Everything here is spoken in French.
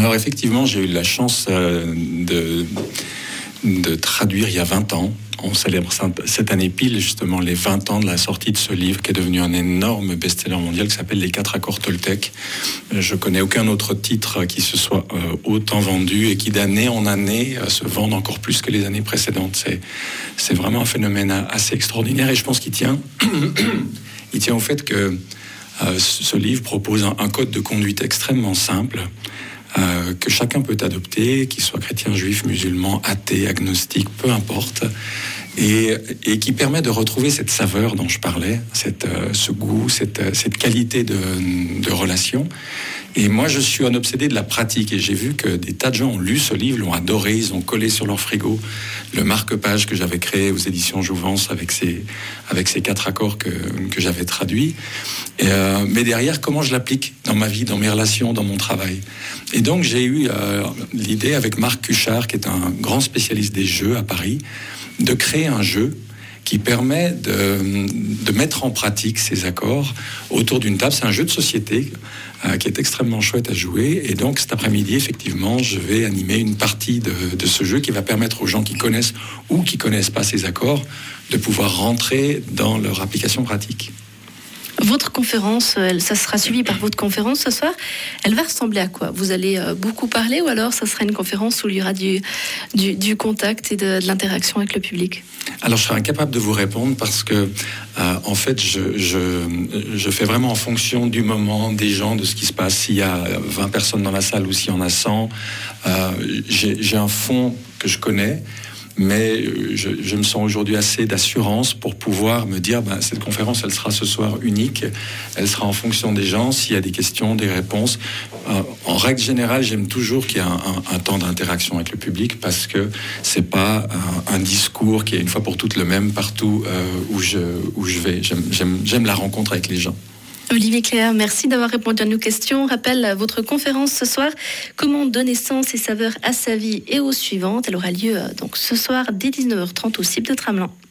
Alors effectivement, j'ai eu la chance de traduire il y a 20 ans. On célèbre cette année pile justement les 20 ans de la sortie de ce livre qui est devenu un énorme best-seller mondial qui s'appelle Les 4 accords Toltec. Je connais aucun autre titre qui se soit autant vendu et qui d'année en année se vende encore plus que les années précédentes. C'est vraiment un phénomène assez extraordinaire et je pense qu'il tient au fait que ce livre propose un code de conduite extrêmement simple que chacun peut adopter, qu'il soit chrétien, juif, musulman, athée, agnostique, peu importe, et qui permet de retrouver cette saveur dont je parlais, ce goût, cette qualité de relation. Et moi, je suis un obsédé de la pratique, et j'ai vu que des tas de gens ont lu ce livre, l'ont adoré, ils ont collé sur leur frigo le marque-page que j'avais créé aux éditions Jouvence avec ces 4 accords que j'avais traduits. Mais derrière, comment je l'applique dans ma vie, dans mes relations, dans mon travail. Et donc, j'ai eu l'idée avec Marc Cuchard, qui est un grand spécialiste des jeux à Paris, de créer un jeu qui permet de mettre en pratique ces accords autour d'une table. C'est un jeu de société qui est extrêmement chouette à jouer. Et donc, cet après-midi, effectivement, je vais animer une partie de ce jeu qui va permettre aux gens qui connaissent ou qui connaissent pas ces accords de pouvoir rentrer dans leur application pratique. Votre conférence, ça sera suivi par votre conférence ce soir. Elle va ressembler à quoi ? Vous allez beaucoup parler ou alors ça sera une conférence où il y aura du contact et de l'interaction avec le public ? Alors, je serai incapable de vous répondre parce que, en fait, je fais vraiment en fonction du moment, des gens, de ce qui se passe. S'il y a 20 personnes dans la salle ou s'il y en a 100, j'ai un fond que je connais. Mais je me sens aujourd'hui assez d'assurance pour pouvoir me dire cette conférence, elle sera ce soir unique. Elle sera en fonction des gens, s'il y a des questions, des réponses. En règle générale, j'aime toujours qu'il y ait un temps d'interaction avec le public parce que c'est pas un discours qui est une fois pour toutes le même partout où je vais. J'aime la rencontre avec les gens. Olivier Cléa, merci d'avoir répondu à nos questions. On rappelle votre conférence ce soir, comment donner sens et saveur à sa vie et aux suivantes. Elle aura lieu donc ce soir dès 19h30 au CIP de Tramelan.